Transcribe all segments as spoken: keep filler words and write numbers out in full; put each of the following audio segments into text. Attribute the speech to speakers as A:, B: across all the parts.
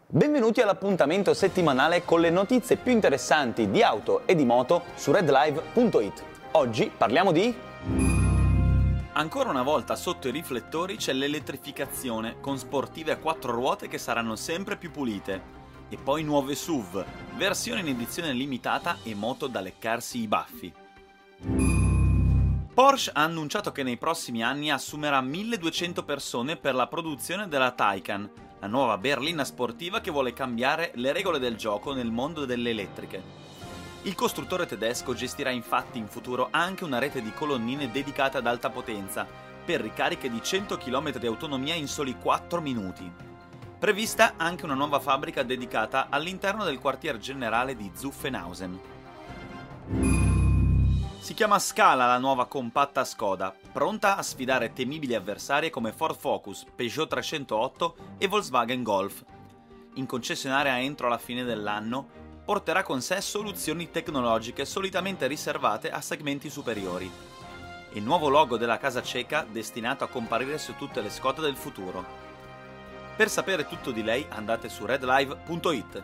A: Benvenuti all'appuntamento settimanale con le notizie più interessanti di auto e di moto su redlive punto it. Oggi parliamo di...
B: Ancora una volta sotto i riflettori c'è l'elettrificazione, con sportive a quattro ruote che saranno sempre più pulite. E poi nuove S U V, versione in edizione limitata e moto da leccarsi i baffi. Porsche ha annunciato che nei prossimi anni assumerà milleduecento persone per la produzione della Taycan, la nuova berlina sportiva che vuole cambiare le regole del gioco nel mondo delle elettriche. Il costruttore tedesco gestirà infatti in futuro anche una rete di colonnine dedicate ad alta potenza, per ricariche di cento chilometri di autonomia in soli quattro minuti. Prevista anche una nuova fabbrica dedicata all'interno del quartier generale di Zuffenhausen. Si chiama Scala la nuova compatta Skoda, pronta a sfidare temibili avversarie come Ford Focus, Peugeot trecentootto e Volkswagen Golf. In concessionaria entro la fine dell'anno, porterà con sé soluzioni tecnologiche solitamente riservate a segmenti superiori. Il nuovo logo della casa ceca destinato a comparire su tutte le Skoda del futuro. Per sapere tutto di lei andate su redlive punto it.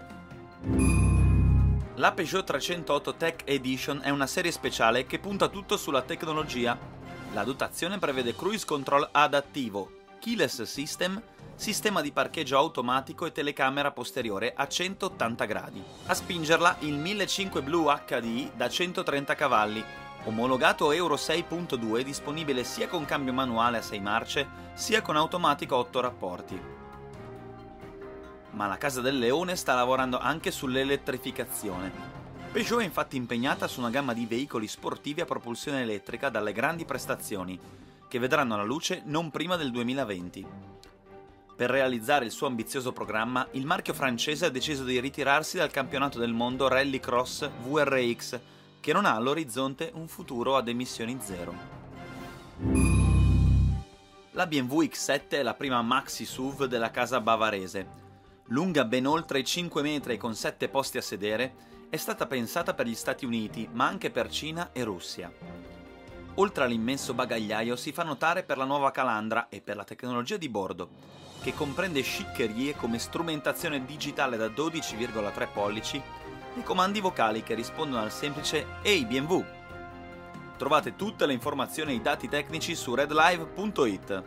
B: La Peugeot trecentootto Tech Edition è una serie speciale che punta tutto sulla tecnologia. La dotazione prevede cruise control adattivo, keyless system, sistema di parcheggio automatico e telecamera posteriore a centottanta gradi. A spingerla il millecinquecento Blue H D I da centotrenta cavalli, omologato Euro sei punto due, disponibile sia con cambio manuale a sei marce sia con automatico a otto rapporti. Ma la Casa del Leone sta lavorando anche sull'elettrificazione. Peugeot è infatti impegnata su una gamma di veicoli sportivi a propulsione elettrica dalle grandi prestazioni, che vedranno la luce non prima del duemilaventi. Per realizzare il suo ambizioso programma, il marchio francese ha deciso di ritirarsi dal campionato del mondo Rallycross V R X, che non ha all'orizzonte un futuro ad emissioni zero. La B M W X sette è la prima maxi S U V della casa bavarese. Lunga ben oltre i cinque metri e con sette posti a sedere, è stata pensata per gli Stati Uniti, ma anche per Cina e Russia. Oltre all'immenso bagagliaio si fa notare per la nuova calandra e per la tecnologia di bordo, che comprende sciccherie come strumentazione digitale da dodici virgola tre pollici e comandi vocali che rispondono al semplice "Ehi B M W". Trovate tutte le informazioni e i dati tecnici su redlive punto it.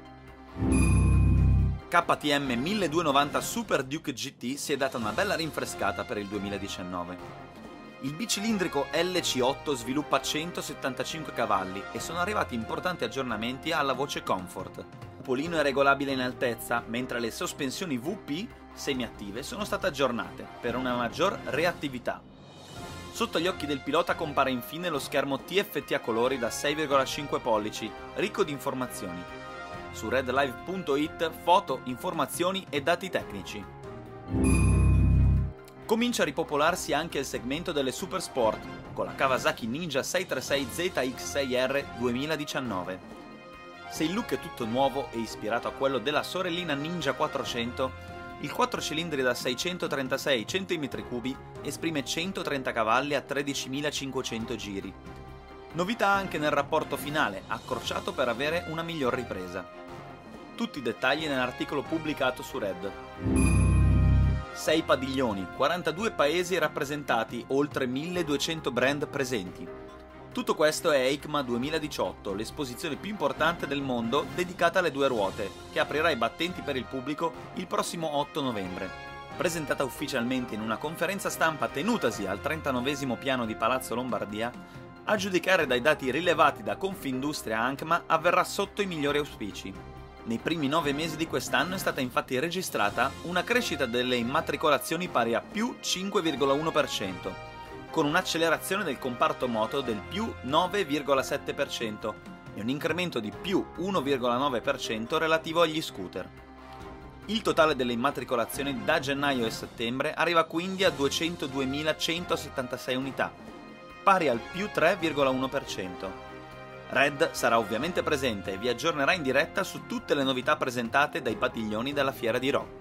B: K T M milleduecentonovanta Super Duke G T si è data una bella rinfrescata per il duemiladiciannove. Il bicilindrico L C otto sviluppa centosettantacinque cavalli e sono arrivati importanti aggiornamenti alla voce comfort. Il cupolino è regolabile in altezza, mentre le sospensioni V P semiattive sono state aggiornate per una maggior reattività. Sotto gli occhi del pilota compare infine lo schermo T F T a colori da sei virgola cinque pollici, ricco di informazioni. Su redlive punto it foto, informazioni e dati tecnici. Comincia a ripopolarsi anche il segmento delle super sport, con la Kawasaki Ninja seicentotrentasei Z X sei R duemiladiciannove. Se il look è tutto nuovo e ispirato a quello della sorellina Ninja quattrocento, il quattro cilindri da seicentotrentasei centimetri cubi esprime centotrenta cavalli a tredicimilacinquecento giri. Novità anche nel rapporto finale, accorciato per avere una miglior ripresa. Tutti i dettagli nell'articolo pubblicato su Red. sei padiglioni, quarantadue paesi rappresentati, oltre milleduecento brand presenti. Tutto questo è EICMA duemiladiciotto, l'esposizione più importante del mondo dedicata alle due ruote, che aprirà i battenti per il pubblico il prossimo otto novembre. Presentata ufficialmente in una conferenza stampa tenutasi al trentanovesimo piano di Palazzo Lombardia, a giudicare dai dati rilevati da Confindustria ANCMA avverrà sotto i migliori auspici. Nei primi nove mesi di quest'anno è stata infatti registrata una crescita delle immatricolazioni pari a più cinque virgola uno per cento, con un'accelerazione del comparto moto del più nove virgola sette per cento e un incremento di più uno virgola nove per cento relativo agli scooter. Il totale delle immatricolazioni da gennaio e settembre arriva quindi a duecentoduemilacentosettantasei unità, pari al più tre virgola uno per cento. Red sarà ovviamente presente e vi aggiornerà in diretta su tutte le novità presentate dai padiglioni della fiera di Rho.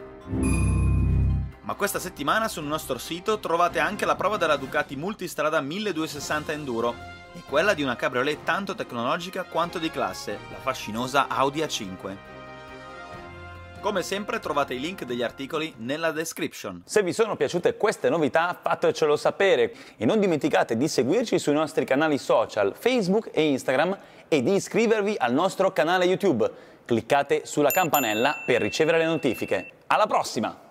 B: Ma questa settimana sul nostro sito trovate anche la prova della Ducati Multistrada milleduecentosessanta Enduro e quella di una cabriolet tanto tecnologica quanto di classe, la fascinosa Audi A cinque. Come sempre trovate i link degli articoli nella description.
A: Se vi sono piaciute queste novità, fatecelo sapere e non dimenticate di seguirci sui nostri canali social Facebook e Instagram e di iscrivervi al nostro canale YouTube. Cliccate sulla campanella per ricevere le notifiche. Alla prossima!